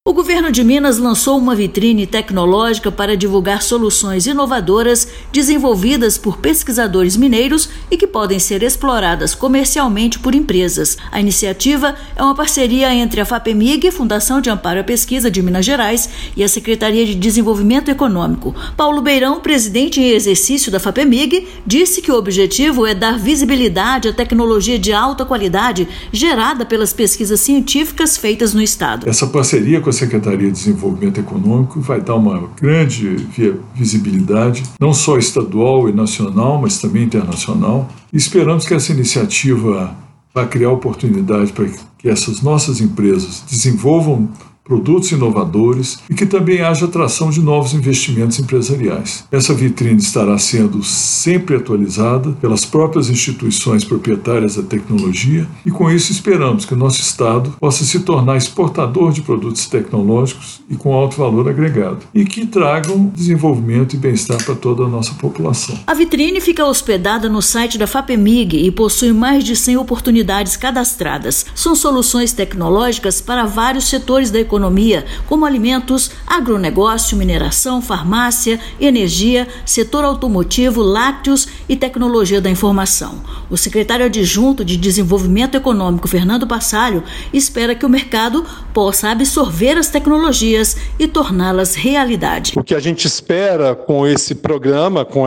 O governo de Minas lançou uma vitrine tecnológica para divulgar soluções inovadoras desenvolvidas por pesquisadores mineiros e que podem ser exploradas comercialmente por empresas. A iniciativa é uma parceria entre a FAPEMIG, Fundação de Amparo à Pesquisa de Minas Gerais, e a Secretaria de Desenvolvimento Econômico. Paulo Beirão, presidente em exercício da FAPEMIG, disse que o objetivo é dar visibilidade à tecnologia de alta qualidade gerada pelas pesquisas científicas feitas no Estado. Essa parceria com a Secretaria de Desenvolvimento Econômico vai dar uma grande visibilidade, não só estadual e nacional, mas também internacional. E esperamos que essa iniciativa vai criar oportunidade para que essas nossas empresas desenvolvam produtos inovadores e que também haja atração de novos investimentos empresariais. Essa vitrine estará sendo sempre atualizada pelas próprias instituições proprietárias da tecnologia e com isso esperamos que o nosso Estado possa se tornar exportador de produtos tecnológicos e com alto valor agregado e que tragam desenvolvimento e bem-estar para toda a nossa população. A vitrine fica hospedada no site da FAPEMIG e possui mais de 100 oportunidades cadastradas. São soluções tecnológicas para vários setores da economia, como alimentos, agronegócio, mineração, farmácia, energia, setor automotivo, lácteos e tecnologia da informação. O secretário adjunto de Desenvolvimento Econômico, Fernando Passalho, espera que o mercado possa absorver as tecnologias e torná-las realidade. O que a gente espera com esse programa, com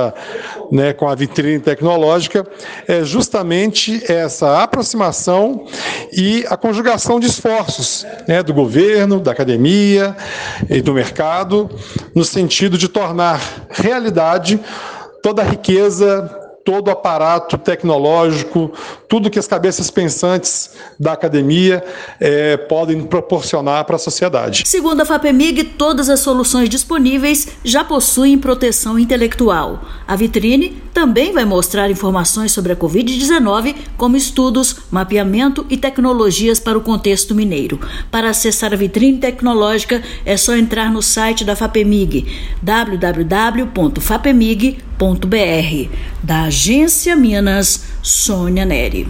a vitrine tecnológica, é justamente essa aproximação e a conjugação de esforços, do governo, da academia e do mercado, no sentido de tornar realidade toda a riqueza, todo o aparato tecnológico, tudo que as cabeças pensantes da academia podem proporcionar para a sociedade. Segundo a FAPEMIG, todas as soluções disponíveis já possuem proteção intelectual. A vitrine também vai mostrar informações sobre a Covid-19, como estudos, mapeamento e tecnologias para o contexto mineiro. Para acessar a vitrine tecnológica, é só entrar no site da FAPEMIG, www.fapemig.br. Da Agência Minas, Sônia Neri.